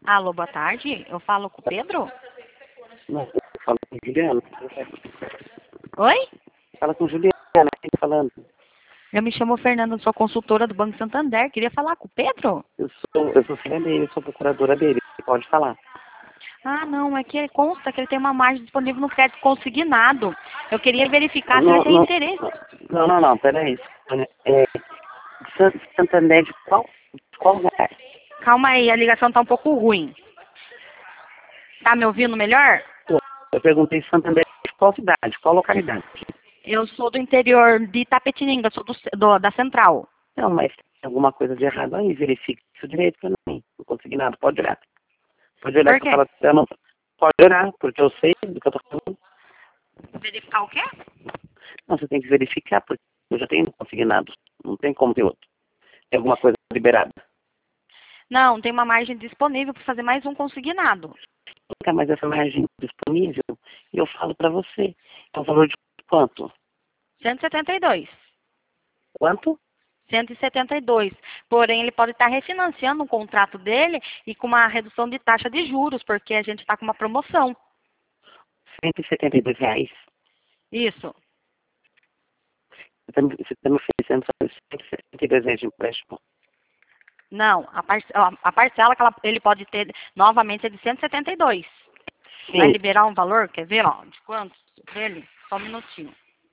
Alô, boa tarde. Eu falo com o Pedro? Não, fala com Juliana. Oi? Fala com Juliana, quem tá falando? Eu me chamo Fernanda, sou consultora do Banco Santander. Queria falar com o Pedro? Eu sou filha dele, sou procuradora dele. Pode falar. Ah, não, é que consta que ele tem uma margem disponível no crédito consignado. Eu queria verificar se ele Não, tem não, interesse. não, peraí. Santander de qual lugar? Calma aí, a ligação tá um pouco ruim. Tá me ouvindo melhor? Eu perguntei Santander de qual cidade, qual localidade? Eu sou do interior de Itapetininga, sou da Central. Não, mas tem alguma coisa de errado aí, verifique isso direito pra mim. Não consegui nada, pode olhar. Pode olhar Por que eu quê? falo até não. Pode olhar, porque eu sei do que eu tô falando. Verificar o quê? Não, você tem que verificar, porque eu já tenho consignado. Não tem como ter outro. Tem alguma coisa liberada. Não, tem uma margem disponível para fazer mais um consignado. Nunca mais essa margem disponível. E eu falo para você. É um valor de quanto? 172. Quanto? 172. Porém, ele pode estar refinanciando o contrato dele e com uma redução de taxa de juros, porque a gente está com uma promoção. R$ 172. Isso. Você está me oferecendo só R$ 172 de empréstimo. Não, a parcela que ele pode ter novamente é de 172. Vai Sim. liberar um valor, quer ver, ó, de quanto dele? Só um minutinho.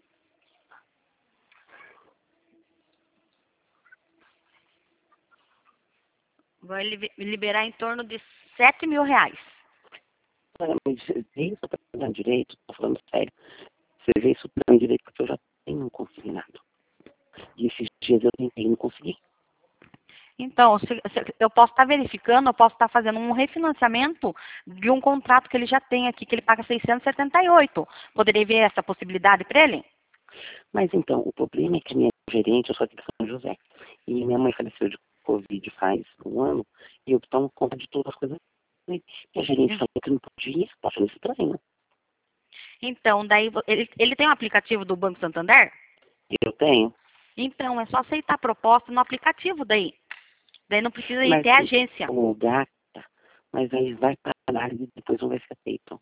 Vai liberar em torno de R$ 7.000. Olha, mas você vê isso para direito? Estou falando sério. Você vê isso para direito porque eu já tenho um consignado. E esses dias eu tentei e não consegui. Então, eu posso estar verificando, eu posso estar fazendo um refinanciamento de um contrato que ele já tem aqui, que ele paga 678. Poderia ver essa possibilidade para ele? Mas então, o problema é que a minha gerente, eu sou aqui de São José. E minha mãe faleceu de Covid faz um ano. E eu tomo conta de todas as coisas. E a gerente falou que não podia. Tá achando estranho. Então, daí ele tem um aplicativo do Banco Santander? Eu tenho. Então, é só aceitar a proposta no aplicativo daí. Daí não precisa ir Mas até a agência. o gata, mas aí vai para análise e depois não vai ser aceito.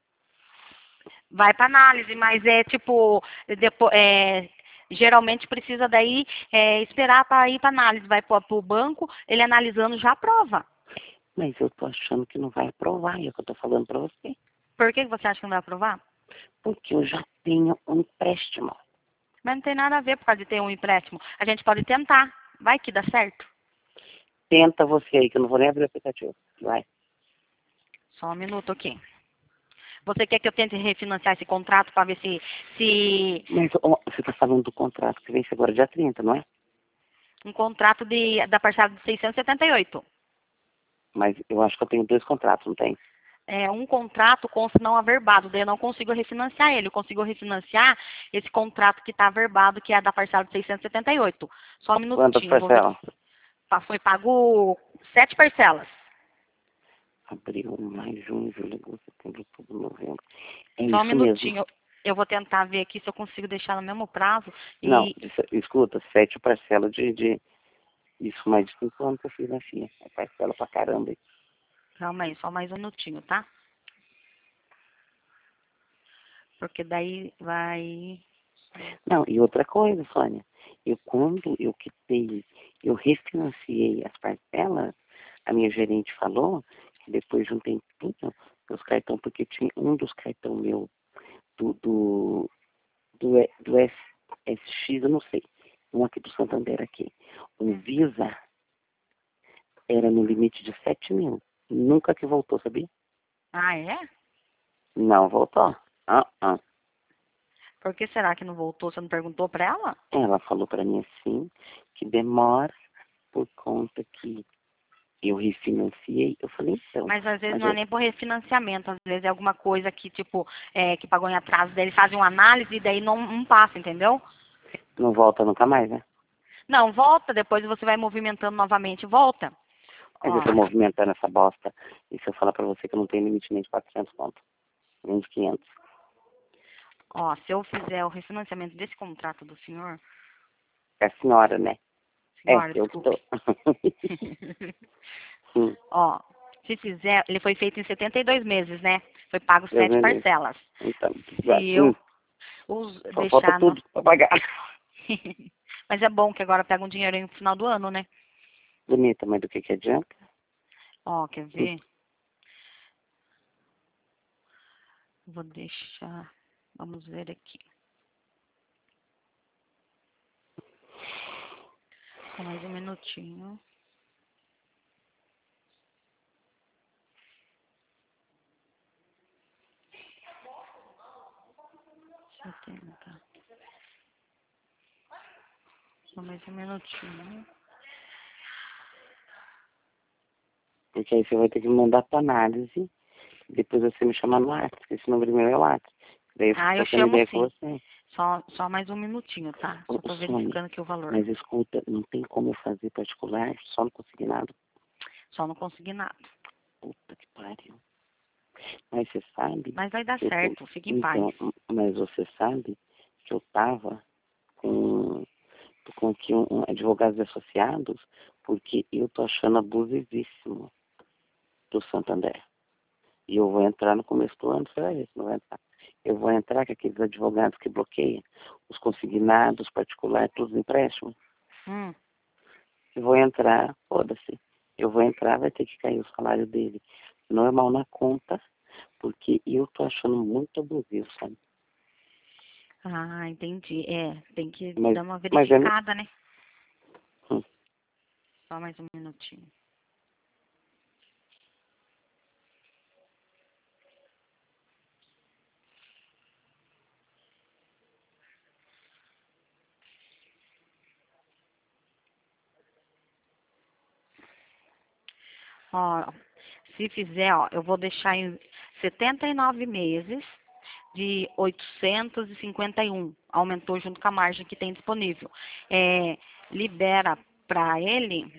Vai para análise, mas é tipo, geralmente precisa daí esperar para ir para análise. Vai para o banco, ele analisando já aprova. Mas eu tô achando que não vai aprovar, é o que eu tô falando para você. Por que você acha que não vai aprovar? Porque eu já tenho um empréstimo. Mas não tem nada a ver por causa de ter um empréstimo. A gente pode tentar. Vai que dá certo. Tenta você aí, que eu não vou nem abrir o aplicativo. Vai. Só um minuto aqui. Você quer que eu tente refinanciar esse contrato para ver se Mas ó, você tá falando do contrato que vence agora dia 30, não é? um contrato da parcela de 678. Mas eu acho que eu tenho 2 contratos, não tem? É, um contrato consta não averbado, daí eu não consigo refinanciar ele. Eu consigo refinanciar esse contrato que está averbado, que é da parcela de 678. Só um Quantas minutinho, eu vou ver. parcelas? Foi pago 7 parcelas. Abril, maio, junho, julho, agosto, setembro, outubro, novembro. É Só um isso mesmo. minutinho. Eu vou tentar ver aqui se eu consigo deixar no mesmo prazo. Não, E escuta, 7 parcelas de... Isso mais de 5 anos que eu fiz na FIA. É parcela pra caramba. Hein? calma aí, só mais um minutinho, tá? Porque daí vai. Não, e outra coisa, Sônia. Quando eu quitei, eu refinanciei as parcelas, a minha gerente falou que depois de um tempinho, os cartões, porque tinha um dos cartões meu do, do, do SX, eu não sei, um aqui do Santander aqui. O Visa era no limite de 7.000. Nunca que voltou, sabia? Ah, é? Não voltou. Ah. Por que será que não voltou? Você não perguntou pra ela? Ela falou para mim assim, que demora por conta que eu refinanciei. Eu falei, então. Mas às vezes Mas não é nem por refinanciamento, às vezes é alguma coisa que, tipo, que pagou em atraso, daí eles fazem uma análise e daí não passa, entendeu? não volta nunca mais, né? Não, volta, depois você vai movimentando novamente, volta. Mas eu Ó, tô movimentando essa bosta. E se eu falar pra você que eu não tenho limite nem de 400 conto, nem de 500. ó, se eu fizer o refinanciamento desse contrato do senhor, É a senhora, né? É, senhora, eu que desculpe. tô. Sim. Ó, Se fizer, ele foi feito em 72 meses, né? Foi pago Deus 7 me livre. parcelas. Então, Se eu só falta deixar no... tudo pra pagar. Mas é bom que agora pega um dinheiro no final do ano, né? Bonita, mas do que adianta? Ó, quer ver? Vou deixar... Vamos ver aqui. Só mais um minutinho. Setenta. Só mais um minutinho. Porque aí você vai ter que me mandar pra análise. Depois você me chamar no WhatsApp, porque esse número meu é o WhatsApp. Daí eu fico Eu trocando chamo ideia com sim. você. Só mais um minutinho, tá? Só tô Sônia, verificando aqui o valor. mas escuta, não tem como eu fazer particular, só no consignado. Só não consegui nada. Puta que pariu. Mas você sabe, Mas vai dar eu tô, certo, fique em paz. então, mas você sabe que eu tava com aqui advogados associados, porque eu tô achando abusivíssimo do Santander. E eu vou entrar no começo do ano, você vai ver se não vai entrar. Eu vou entrar com aqueles advogados que bloqueiam os consignados, particulares, todos os empréstimos. Hum. Eu vou entrar, foda-se. Eu vou entrar, vai ter que cair o salário dele normal na conta, porque eu tô achando muito abusivo, sabe? Ah, entendi. Tem que Mas, dar uma mas é... verificada, né? Hum. Só mais um minutinho. Ó, se fizer, ó, eu vou deixar em 79 meses de 851. Aumentou junto com a margem que tem disponível. Libera para ele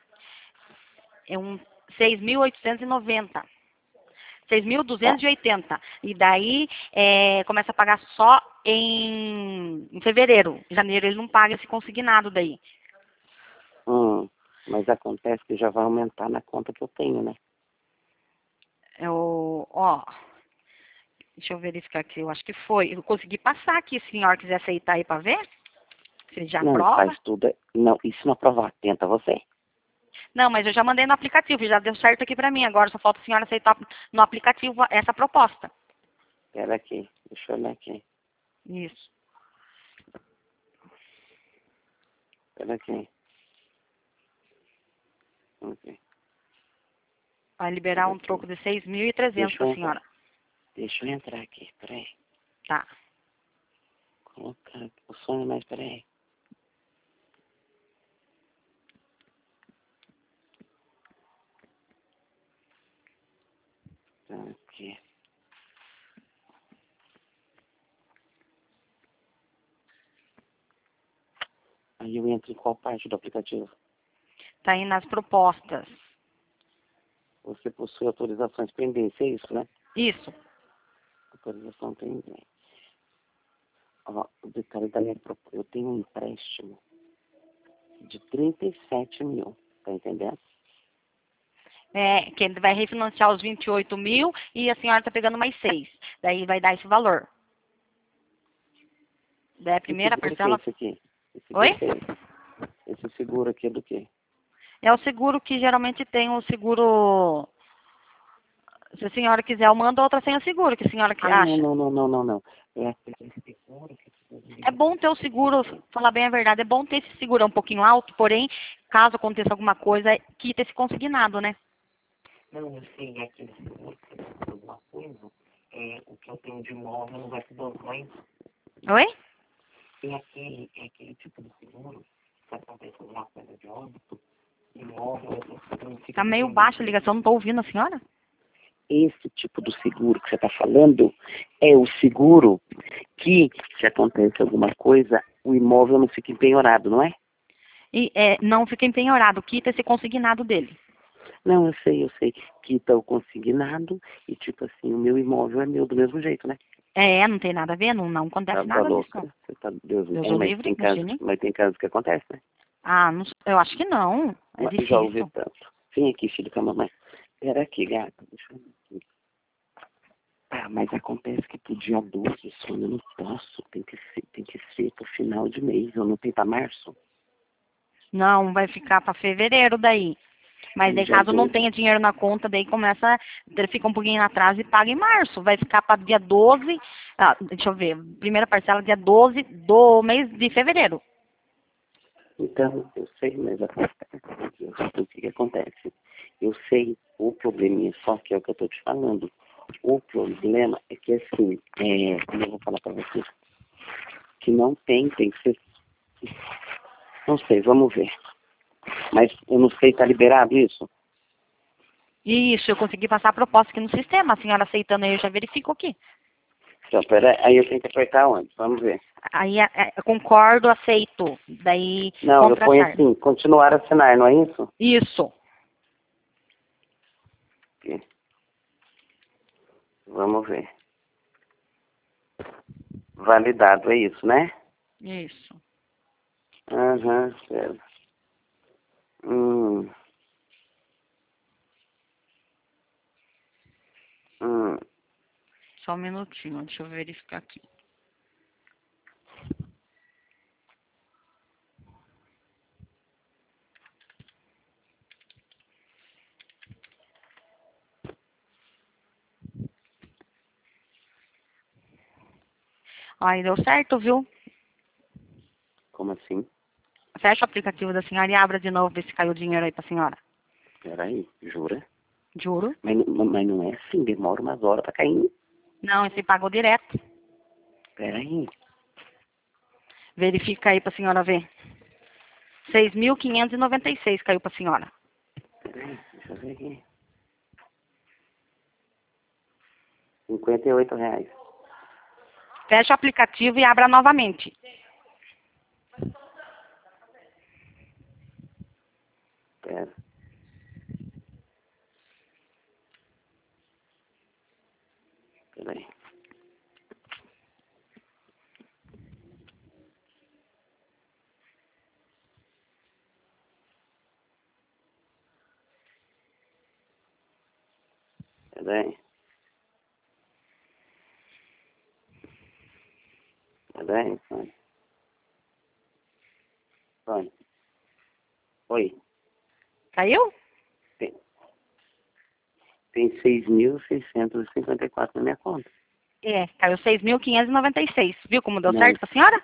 um 6.890. 6.280. E daí começa a pagar só em fevereiro. Em janeiro ele não paga esse consignado daí. Mas acontece que já vai aumentar na conta que eu tenho, né? Ó, deixa eu verificar aqui, eu acho que foi. Eu consegui passar aqui, se a senhora quiser aceitar aí para ver. Se ele já Não, aprova. faz tudo. Não, isso não aprova, tenta você. Não, mas eu já mandei no aplicativo, já deu certo aqui para mim. Agora só falta a senhora aceitar no aplicativo essa proposta. Espera aqui, deixa eu olhar aqui. Isso. Espera aqui. Ok. Vai liberar um troco de 6.300 para a senhora. Deixa eu entrar aqui, peraí. Tá. Colocar o sonho, mas peraí. Tá aqui. Aí eu entro em qual parte do aplicativo? Tá aí nas propostas. Você possui autorizações pendentes, é isso, né? Isso. Autorização pendente. Ó, o detalhe da minha proposta. Eu tenho um empréstimo de 37 mil, tá entendendo? Que ele vai refinanciar os 28 mil e a senhora tá pegando mais 6. Daí vai dar esse valor. Daí a primeira parcela... Que é esse aqui? Oi? Esse seguro aqui é do quê? É o seguro que geralmente tem o seguro... Se a senhora quiser, eu mando outra sem o seguro, que a senhora que acha. Não. É aquele seguro que É bom ter o seguro, falar bem a verdade, é bom ter esse seguro, é um pouquinho alto, porém, caso aconteça alguma coisa, quita esse consignado, né? Não, eu sei, é aquele seguro que se alguma coisa, o que eu tenho de imóvel não vai pro banco, mas Oi? é aquele tipo de seguro, se acontece alguma coisa de óbito, imóvel, não fica... Tá meio baixa a ligação, não tô ouvindo a senhora? Esse tipo de seguro que você está falando é o seguro que, se acontece alguma coisa, o imóvel não fica empenhorado, não é? E não fica empenhorado, quita esse consignado dele. Não, eu sei. Quita o consignado e, tipo assim, o meu imóvel é meu do mesmo jeito, né? Não tem nada a ver, não acontece Tá nada disso, louca? não. Você tá, Deus me Deus o livre, livre, imagine. mas tem casos que acontece, né? Não, eu acho que não, é Já ouvi difícil. tanto. Vem aqui, filho, com a mamãe. Pera aqui, gata. Deixa eu ver aqui. Ah, mas acontece que pro dia 12, Sônia, eu não posso. Tem que ser pro final de mês. Eu não tenho pra março. Não, vai ficar para fevereiro daí. Mas daí Dia caso não 12. tenha dinheiro na conta, daí começa, ele fica um pouquinho atrás e paga em março. Vai ficar para dia 12, deixa eu ver, primeira parcela dia 12 do mês de fevereiro. Então, eu sei, mas o que acontece? Eu sei o probleminha, só que é o que eu tô te falando. O problema é que assim, como eu vou falar pra você, que não tem que ser. Não sei, vamos ver. Mas eu não sei, tá liberado isso? Isso, eu consegui passar a proposta aqui no sistema. A senhora aceitando aí, eu já verifico aqui. Então, pera aí, eu tenho que apertar onde? Vamos ver. Aí, eu concordo, aceito. Daí, Não, eu ponho contratar. assim, continuar a assinar, não é isso? Isso. Aqui. Vamos ver. Validado, é isso, né? Isso. Aham, certo. Hum. Hum. Só um minutinho, deixa eu verificar aqui. Aí deu certo, viu? Como assim? Fecha o aplicativo da senhora e abra de novo, ver se caiu o dinheiro aí pra senhora. Peraí, jura? Juro. Mas não é assim, demora umas horas pra cair. Não, esse pagou direto. Peraí. Verifica aí pra senhora ver. 6.596 caiu pra senhora. Peraí, deixa eu ver aqui. R$ 58. Fecha o aplicativo e abra novamente. Pera. Peraí. Peraí. Peraí, Sônia. Sônia. Oi. Caiu? Tem, tem 6.654 na minha conta. É, caiu 6.596. Viu como deu Não, certo pra senhora?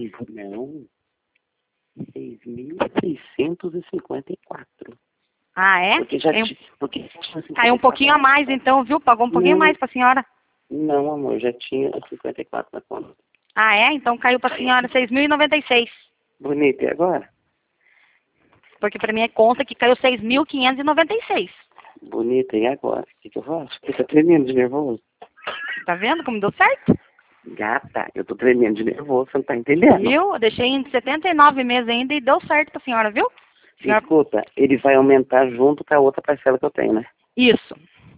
6.654. Ah, é? Porque já Caiu, tinha. Porque já tinha caiu um 54 pouquinho a na mais, conta. então, viu? Pagou um pouquinho Não, mais pra senhora. não, amor, já tinha 54 na conta. Ah, é? Então caiu pra senhora 6.096. Bonito, e agora? Porque pra mim é conta que caiu 6.596. Bonita, e agora? O que eu faço? Você tá tremendo de nervoso? Tá vendo como deu certo? Gata, eu tô tremendo de nervoso, você não tá entendendo. Viu? Eu deixei em 79 meses ainda e deu certo pra senhora, viu? Senhora... Escuta, ele vai aumentar junto com a outra parcela que eu tenho, né? Isso.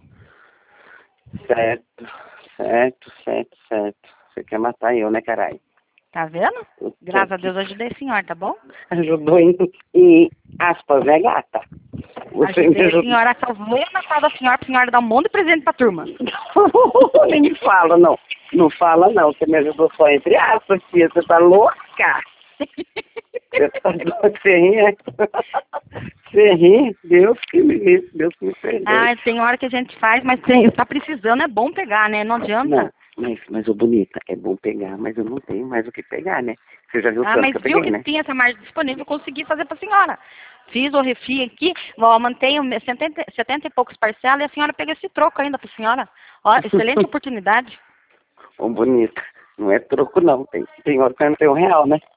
Certo, certo, certo, certo. Você quer matar eu, né, caralho? Tá vendo? Graças a Deus eu ajudei a senhora, tá bom? Ajudou em aspas, né, gata? Você me Ajudei a ajudou. senhora, salvei a Natal da senhora pra senhora dar um monte de presente pra turma. Nem me fala, não. Não fala, não. Você me ajudou só entre aspas, tia. Você tá louca? Você tá louca? Você ri, é? Você ri? Deus que me livre, Deus que me perdoe. Ah, tem hora que a gente faz, mas tá precisando, é bom pegar, né? Não adianta. Não, mas ô bonita, é bom pegar, mas eu não tenho mais o que pegar, né? Você já viu o Ah, tanto mas que eu viu peguei, que né? tinha essa margem disponível, eu consegui fazer pra senhora. Fiz o refri aqui, ó, mantenho 70 e poucos parcelas e a senhora pega esse troco ainda pra senhora. Ó, excelente oportunidade. Ô bonita, não é troco não, tem hora que eu não tenho R$1, né?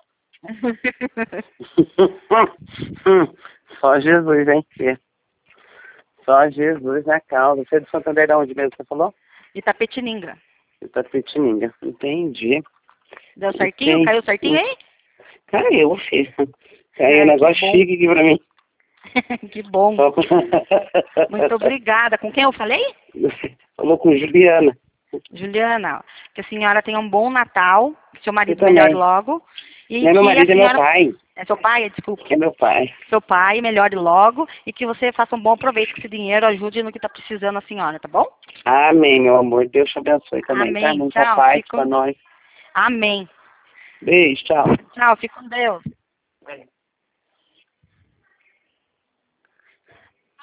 Só Jesus, hein, filha? Só Jesus na causa. Você é de Santander de onde mesmo, você falou? Itapetininga. Itapetininga. Entendi. Deu certinho? Caiu certinho aí? Caiu, filho. Caiu Ai, um que negócio bom. chique aqui pra mim. Que bom. Só... Muito obrigada. Com quem eu falei? Falou com Juliana. Juliana, que a senhora tenha um bom Natal, que seu Você marido melhore também. logo. E Não é meu que a marido, é meu senhora. pai. É seu pai? Desculpa. Que é meu pai. Seu pai, melhore logo e que você faça um bom proveito com esse dinheiro, ajude no que está precisando a senhora, tá bom? Amém, meu amor. Deus te abençoe também, tá? Amém. Muita Tchau. paz pra nós. Amém. Beijo, tchau. Tchau, fique com Deus.